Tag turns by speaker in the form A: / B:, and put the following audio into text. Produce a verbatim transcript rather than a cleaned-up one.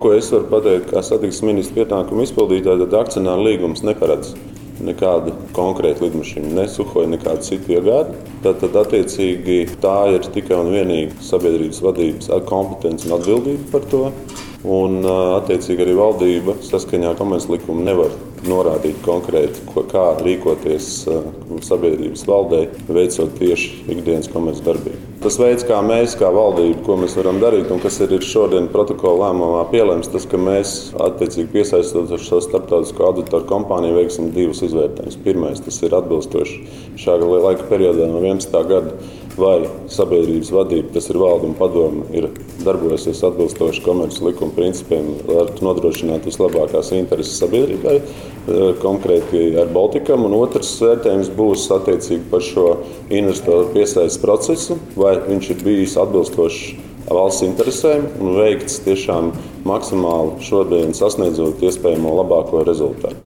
A: ko es varu pateikt, kā satiksmes ministra pienākumu izpildītāji, tad akcionāra līgums neparedz nekādu konkrētu lidmašīnu, ne Suhoi, nekādu citu iegādi. Tad, attiecīgi, tā ir tikai un vienīgi sabiedrības vadības kompetence un atbildība par to. Un, attiecīgi, arī valdība saskaņā ar komerclikumu nevar norādīt konkrēti, kā rīkoties sabiedrības valdei, veicot tieši ikdienas komercdarbību. Tas veids, kā mēs, kā valdība, ko mēs varam darīt un kas ir šodien protokola lēmumā pielemts, tas, ka mēs, attiecīgi piesaistot šo starptautisko auditoru kompāniju, veiksim divus izvērtējumus. Pirmais, tas ir atbilstoši šā laika periodā no vienpadsmitā gada, vai sabiedrības vadība, tas ir valde un padome, ir darbojusies atbilstoši komerclikuma principiem, lai nodrošinātu vislabākās intereses sabiedrībai, konkrēti ar Baltikam. Un otrs vērtējums būs attiecīgi par šo investoru piesaistes procesu, vai viņš ir bijis atbilstošs valsts interesēm un veikts tiešām maksimāli šodien sasniedzot iespējamo labāko rezultātu.